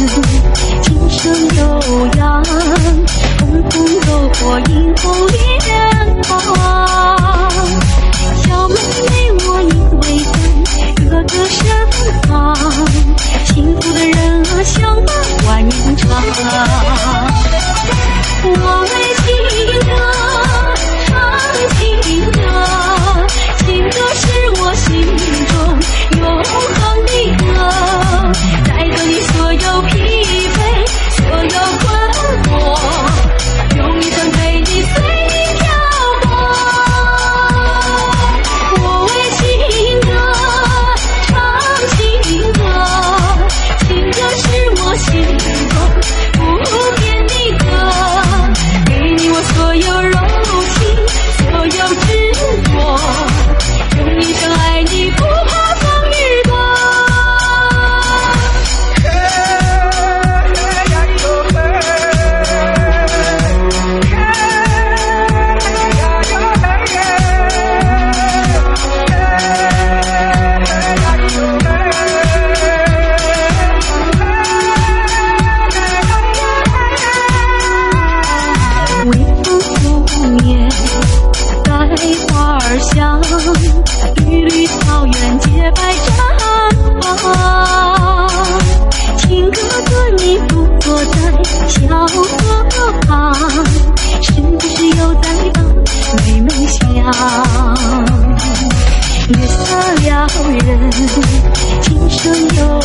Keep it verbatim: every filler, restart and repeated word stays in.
今生有缘，共同走过银河莲塘。小妹妹，我因为在哥哥身旁，幸福的人啊，相伴万年长。我为情歌唱情歌，情歌是我心中永恒的歌，带走你所有疲惫，所有困惑，用一生陪你随你漂泊。我为情歌唱情歌，情歌是我心中不变的歌，给你我所有柔情，所有执着，用一生爱你，不怕风雨多。微风拂面，带花儿香，绿绿草原洁白绽放。情歌歌你独坐在小河旁，是不是又在把妹妹想？月色撩人，今生有